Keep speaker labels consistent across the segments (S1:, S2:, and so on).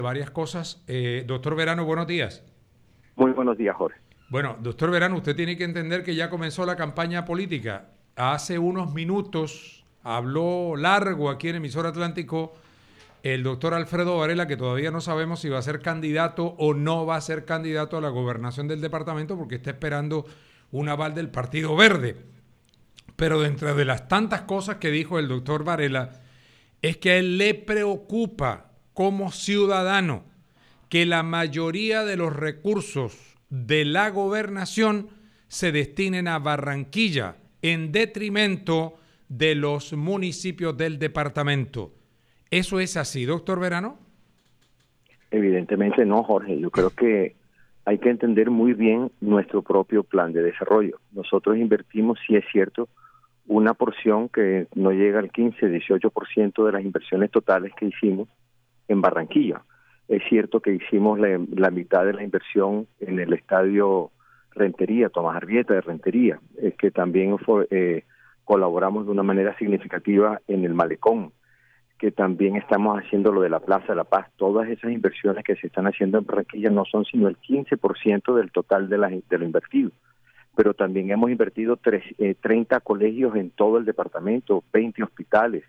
S1: Varias cosas. Doctor Verano, buenos días.
S2: Muy buenos días, Jorge.
S1: Bueno, doctor Verano, usted tiene que entender que ya comenzó la campaña política. Hace unos minutos habló largo aquí en Emisor Atlántico el doctor Alfredo Varela, que todavía no sabemos si va a ser candidato o no va a ser candidato a la gobernación del departamento porque está esperando un aval del Partido Verde. Pero dentro de las tantas cosas que dijo el doctor Varela, es que a él le preocupa como ciudadano que la mayoría de los recursos de la gobernación se destinen a Barranquilla en detrimento de los municipios del departamento. ¿Eso es así, doctor Verano?
S2: Evidentemente no, Jorge. Yo creo que hay que entender muy bien nuestro propio plan de desarrollo. Nosotros invertimos, sí es cierto, una porción que no llega al 15-18% de las inversiones totales que hicimos en Barranquilla. Es cierto que hicimos la mitad de la inversión en el estadio Rentería, Tomás Arrieta de Rentería, que también colaboramos de una manera significativa en el Malecón, que también estamos haciendo lo de la Plaza de la Paz. Todas esas inversiones que se están haciendo en Barranquilla no son sino el 15% del total de lo invertido. Pero también hemos invertido 30 colegios en todo el departamento, 20 hospitales,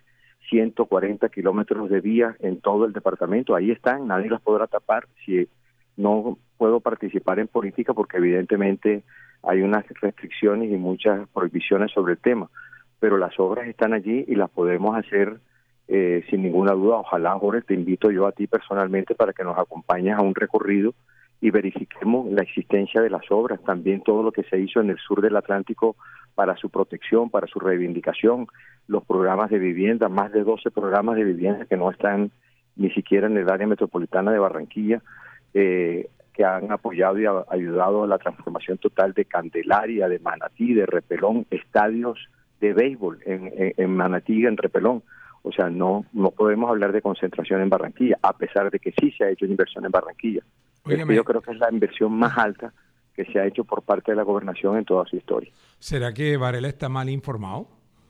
S2: 140 kilómetros de vías en todo el departamento. Ahí están, nadie las podrá tapar. Si no puedo participar en política porque evidentemente hay unas restricciones y muchas prohibiciones sobre el tema, pero las obras están allí y las podemos hacer sin ninguna duda. Ojalá, Jorge, te invito yo a ti personalmente para que nos acompañes a un recorrido y verifiquemos la existencia de las obras, también todo lo que se hizo en el sur del Atlántico para su protección, para su reivindicación, los programas de vivienda, más de 12 programas de vivienda que no están ni siquiera en el área metropolitana de Barranquilla, que han apoyado y ayudado a la transformación total de Candelaria, de Manatí, de Repelón, estadios de béisbol en Manatí y en Repelón. O sea, no podemos hablar de concentración en Barranquilla, a pesar de que sí se ha hecho inversión en Barranquilla. Yo creo que es la inversión más alta que se ha hecho por parte de la gobernación en toda su historia.
S1: ¿Será que Varela está mal informado?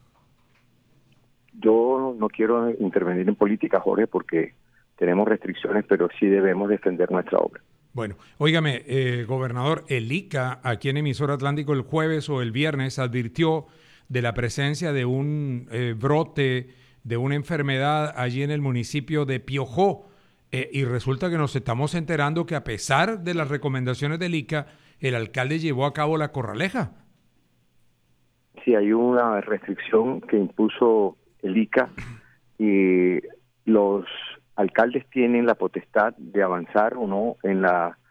S2: Yo no quiero intervenir en política, Jorge, porque tenemos restricciones, pero sí debemos defender nuestra obra.
S1: Bueno, óigame, gobernador, el ICA aquí en Emisor Atlántico el jueves o el viernes advirtió de la presencia de un brote de una enfermedad allí en el municipio de Piojó. Y resulta que nos estamos enterando que a pesar de las recomendaciones del ICA, el alcalde llevó a cabo la corraleja.
S2: Sí, hay una restricción que impuso el ICA y los alcaldes tienen la potestad de avanzar o no en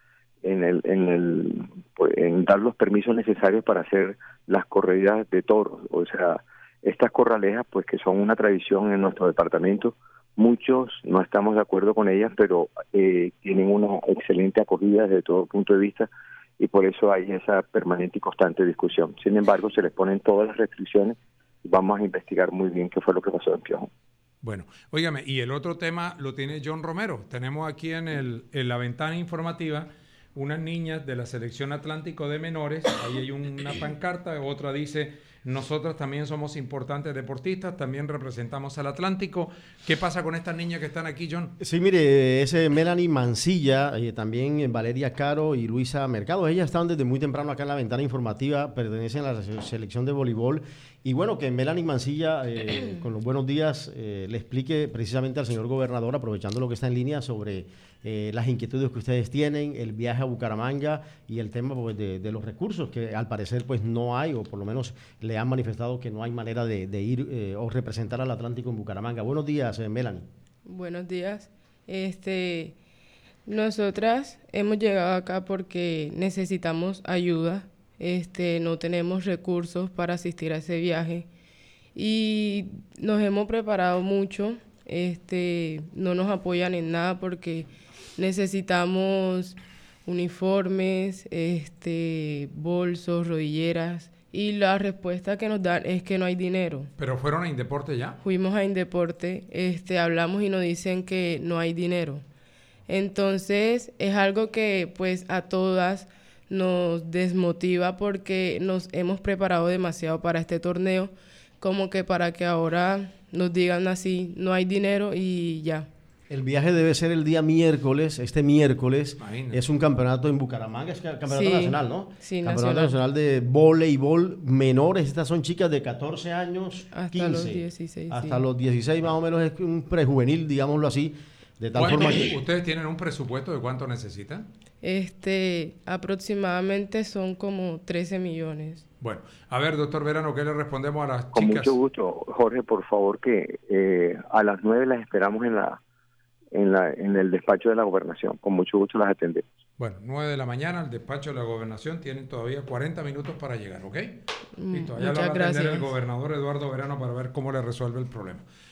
S2: dar los permisos necesarios para hacer las corridas de toros. O sea, estas corralejas, pues que son una tradición en nuestro departamento. Muchos no estamos de acuerdo con ellas, pero tienen una excelente acogida desde todo punto de vista y por eso hay esa permanente y constante discusión. Sin embargo, se les ponen todas las restricciones y vamos a investigar muy bien qué fue lo que pasó en Piojón.
S1: Bueno, óigame, y el otro tema lo tiene John Romero. Tenemos aquí en la ventana informativa unas niñas de la Selección Atlántico de Menores. Ahí hay una pancarta, otra dice: nosotros también somos importantes deportistas, también representamos al Atlántico. ¿Qué pasa con estas niñas que están aquí, John?
S3: Sí, mire, es Melanie Mancilla, también Valeria Caro y Luisa Mercado. Ellas están desde muy temprano acá en la ventana informativa, pertenecen a la selección de voleibol. Y bueno, que Melanie Mancilla, con los buenos días, le explique precisamente al señor gobernador, aprovechando lo que está en línea, sobre las inquietudes que ustedes tienen, el viaje a Bucaramanga y el tema pues, de los recursos, que al parecer pues no hay, o por lo menos le han manifestado que no hay manera de ir o representar al Atlántico en Bucaramanga. Buenos días, Melanie.
S4: Buenos días. Nosotras hemos llegado acá porque necesitamos ayuda. No tenemos recursos para asistir a ese viaje y nos hemos preparado mucho. No nos apoyan en nada porque necesitamos uniformes, bolsos, rodilleras, y la respuesta que nos dan es que no hay dinero.
S1: ¿Pero fueron a Indeporte ya?
S4: Fuimos a Indeporte, hablamos y nos dicen que no hay dinero. Entonces es algo que pues a todas nos desmotiva porque nos hemos preparado demasiado para este torneo, como que para que ahora nos digan así, no hay dinero y ya.
S3: El viaje debe ser el día miércoles, este miércoles.
S1: Imagínate.
S3: Es un campeonato en Bucaramanga, es campeonato
S4: Sí,
S3: nacional, ¿no?
S4: sí,
S3: Campeonato
S4: nacional.
S3: nacional de voleibol menores. Estas son chicas de 14 años,
S4: Hasta
S3: 15.
S4: los 16,
S3: Hasta
S4: sí.
S3: los 16 más o menos es un prejuvenil, digámoslo así. De tal
S1: ¿Cuánto-
S3: forma que...
S1: ¿Ustedes tienen un presupuesto de cuánto necesitan?
S4: Aproximadamente son como 13 millones.
S1: Bueno, a ver, doctor Verano, ¿qué le respondemos a las
S2: Con
S1: chicas?
S2: mucho gusto, Jorge, por favor, que a las 9 las esperamos en el despacho de la gobernación. Con mucho gusto las atendemos.
S1: Bueno, 9 de la mañana, al despacho de la gobernación, tienen todavía 40 minutos para llegar, ¿ok? Listo, allá lo va a
S4: Muchas
S1: atender el
S4: gracias.
S1: gobernador Eduardo Verano para ver cómo le resuelve el problema.